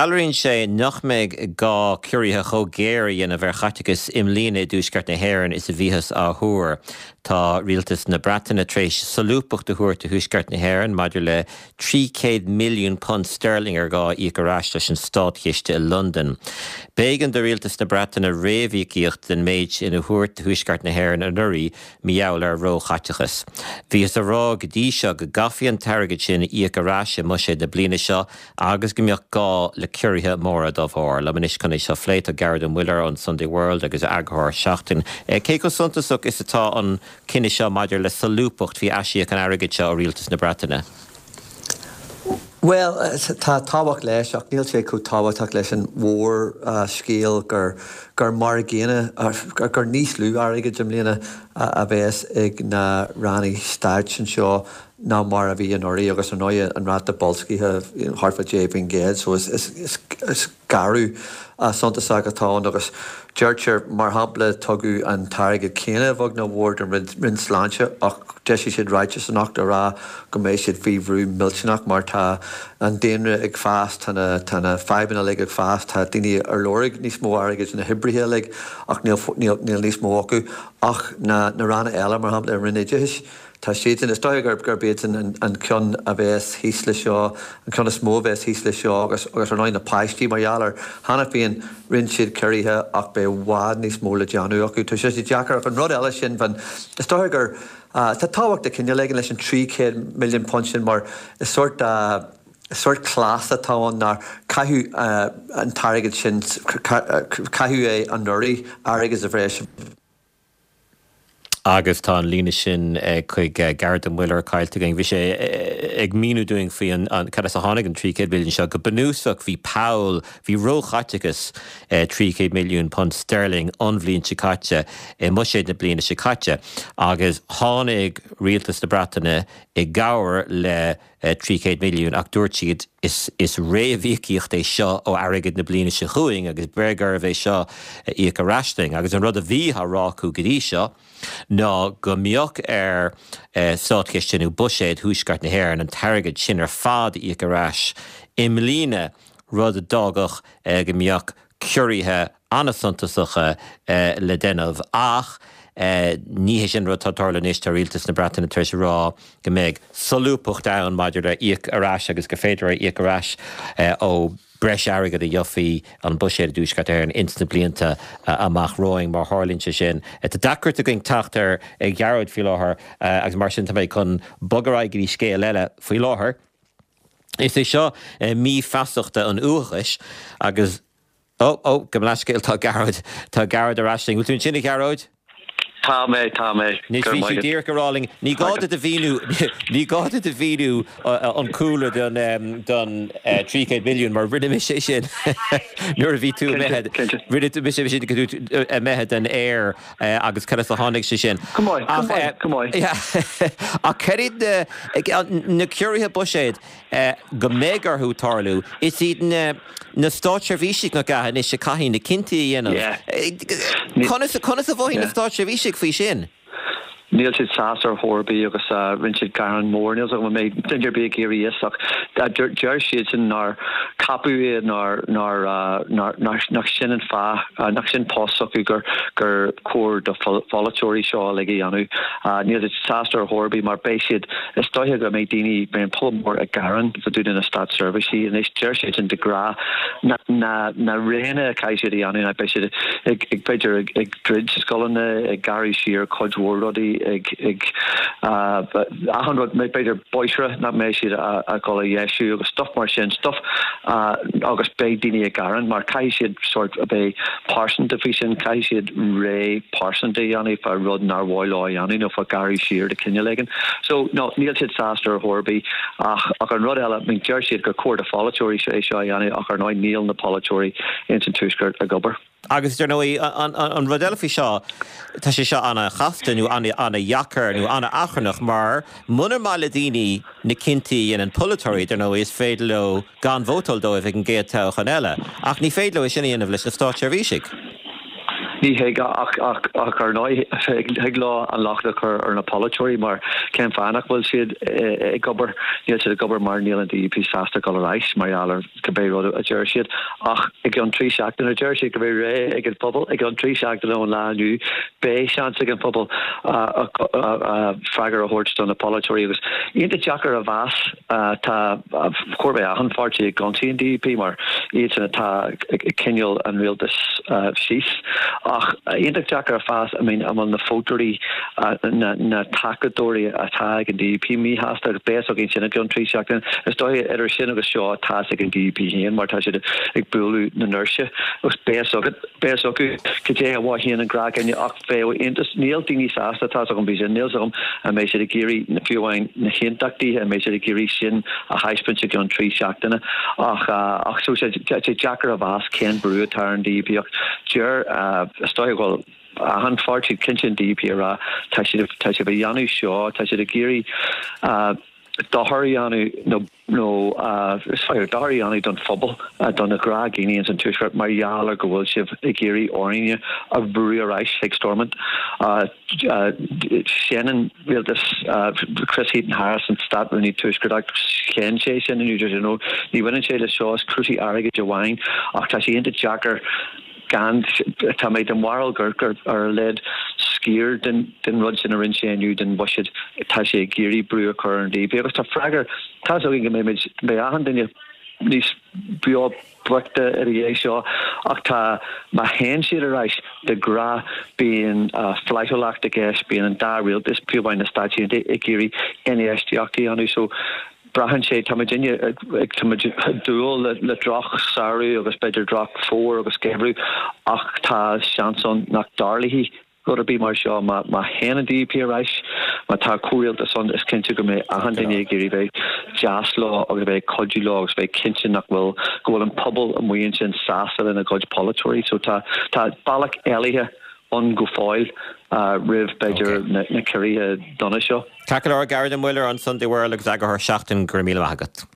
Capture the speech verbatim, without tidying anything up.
Dalríonn sé nach méid gá cuirithe chó géirí ina bhar chaiteachas imlína dúsceart na hÉireann is a bhíthas á thuair. Tá rialtas na Breataine tréis solúpach de thuair de thuaisceart na hÉireann maidir le trí céad milliún pond sterling ar gá í go ráis leis an stádchiste i London. Bégan de rialtas na Breataine réimhíocht den méid ina thuair de thuaisceart na hÉireann an nuirí miall ar ró chaiteachas. Bhíos a rá go dtí seo go gafian targad sin í go ráise mu sé de bliana seo agus go mbeadh gá le cuirithe móra dá bhór. Le manis chuna seo phléit a Garda Miller on Sunday World agus agthóir seachtain. Cé go suntasach is atá an cinenne seo maidir le salúpacht hí eisiach an airgid seo ó rialtas na Breataine? Well, tá tábhacht leis ach níl sé chu tábhachtach leis an mhór scéal gur gur mar géine gur níos lú airgid am líana a bheits ag na rannaí staid sin seo ná mar a bhí an orí agus an óide an ráta bolscíthe Harfa J. Bingéad, so is is is garú suntas agatá agus Deirtear mar hapla tugu an targad céine bhag na bhór an rin sláinte ach deisi siad ráite san nachta rá go mééis siad fíomhrú milteach mar tá an déanre ag fast tána tána febanna le ag fast tá daoine ar lórig níos mó airgid na hibrithe le ach níl níl níos mó acu ach na na ranna eile mar hapla rinne deis. Tá siad in is stoigar gur bétan an cion a bheits híos le seo, an cion a smó bheits híos le seo agus agus ar náid na páistí margheallar hána bíon rinn siad cuirithe ach be bhád níos mó le deanú acu. Tá sé deachar ach an rud eile sin van is stoigar tá táhacht de cinne legan leis an trí céad milliún pond sin mar is sort a sort clás atáin nar caithú an targad sin caithú é an nuirí airgid a bhréis. Agus tá an lína sin chuig Garda Miller caiilte going bhí sé ag míú doing fao an cad a tháinig an trí céad milliún seo go bunúsach bhí Paul bhí róchaiteachas trí céad milliún pond sterling an bhblionn si caite mu sé na bliana si caite agus tháinig rialtas na Breataine i gabhar le trí céad milliún ach dúirt siad is is réamhíocht é seo ó airgid na bliana se chuing agus bregar bheith seo í go raisting agus an rud a bhí rá chu go dtí seo ná go mbeadh ar stádchiste nó buséad thuaisceart na hÉireann an targad sin ar fad í go rais imlíne rud a dágach go mbeadh cuirithe anna suntasacha le déanamh ach Uh, ní hé sin rotátarla níos tar rialtas na Breataine treis rá go méid solúpacht ann maidir le íoc arás agus go féidir íoc arás ó breis airgid a dheofaí an buséad dúsceart ar an instant blianta amach roing mar hálínte sin. Tá dacairt a going tacht ar ag gearóid faoi láthair agus mar sin tá méid chun bogaráid í scéal eile faoi láthair. Is é seo mí feasachta an uachais agus ó ó go leiscéil tá gearóid tá gearóid arásting. Bhfuil tún sinna gearóid? Tá mé, tá mé. Nís bhí sé dír go ráling, ní gáda a bhíú ní gáda a bhíú an coolla don don trí céad milliún mar rinne sé sin nuair a bhí tú mehead rinne mis sé sin go dú mehead an air agus cad a tháinig sé sin. Cumáid, cumáid, cumáid. A cerid na cuirithe buséad go mégarthú tarlú, is iad na stáitseirmhísigh na gaithe is sé caithí na cinntaí dhéanamh. Conas a bhhaí na stáitseirmhísigh faoi sin? Níl siad sásar Horby agus rinn siad Garan mór, níl siad mé dindir bé géirí isach. Deir siad sin nar capú é nar nach sin an fá, nach sin pósach gur gur cór do volatóirí seo le anú. Níl siad sásar Horby mar bé siad is stoithe go mé daoine ben pullmór a Garan fa dún in a stat serviceí and is deir siad in de gra na na réine cai siad anú na bé siad ag beidir ag drid scolanna ag Gary Shear codhór rodí ag ag a hundred mé beidir boisre na mé siad a go a dhéisiú agus stuff mar sin stuff agus bé daoine a Garan mar cai siad sort a bé parson de fi sin cai siad ré parson de anna fa rud nar bháil anna nó fa Gary Shear de cinenne legan. So no níl siad sástar Horby ach ach an rud eile minn deir siad go cuair a folatóirí sé seo anna ach ar náid níl na polatóirí in san túscart a gobar. Agus der nói an rud eile seo tá sé seo anna chastanú anna jacar nó anna acharnach mar munar mála daoine na cinntaí in an polatóirí der nó is féidir le gan bhótal dó a bheith an géad teach an eile ach ní féidir le is sinna dhéanamh leis na stáitseirmhísigh. ní he ar ná heag lá an lachta chu ar na polytory mar cen fannach bhfuil siad ag gobar níl siad a gobar mar níl an D P sásta go reis mar go bé rud a deir siad ach ag an trí seachtain a deir siad go bhé ré ag an pobl ag an trí seachtain ón láú bé sean ag an pobl freagar a hórtstone na polytory agus íonta Jackar a bhas tá chorbé a an fáirtí ag gantaí an D P mar iad sanna tá cinneal an rialtas síos ach íonta Jackar a fás I mean am an na fótarí na tacadóí atá ag an D P mí hásta agus bé a gin sinna an trí seachtain is dói idir sin agus seo tá ag an D P híon mar tá siad ag buú na nurse agus bé agad bé acu go dé a bhá híon an gra gine ach fé intas níl daoine sásta tá an bí sin níl am a mééis sé a géirí na fiúhain na chéntaachtaí a mééis sé a géirí sin a heispin an trí seachtainna ach ach so sé Jackar a bhas cén brú tar an D P ach deir stoi ghil a han fáirtí cincin D P ra tá sé tá sé bheanú seo tá sé a géirí Daharíanú no no uh sorry Daharíanú don fphobal don na gra Guineans an tuisgurt marialar go bhfuil sibh i géirí orine a bhrú a reis ag stormant uh Shannon rialtas Chris Heaton Harrison stat ní tuisgurt ag cén sé sin in New Jersey no ní bhain sé le seo cruí aige de bhain ach tá sé inta Jackar gan tá méid an waril gur ar led skier den den rud sin a rin sé aniu den bushid tá sé géirí brú chu an D P agus tá freagar tá so ige méid bé ahan den níos bio buachta ar é seo ach tá má hen siad a reis de gra bíon fleitolacht a gceis bíon an dáréal is piúbhain na stáisiún i géirí inéisteachtaí anú so brahan sé tamidinne ag dúil le droch saru agus beidir droch fór agus gebrú ach tá seanson nach darlihí go a bí mar seo má má hen D P reis má tá cuail a son is cinnte go mé a handine géirí bheith jazz lá agus bheith codú lá agus bheith cinnte nach bhfuil go bhfuil an pobl a muon sin sasa in a god polytory so tá tá bailach ealaithe an go fáil uh, rih beidir na, na curí donna seo. Cacalar Garda Muller on Sunday World agus agur seachtain gur míle agat.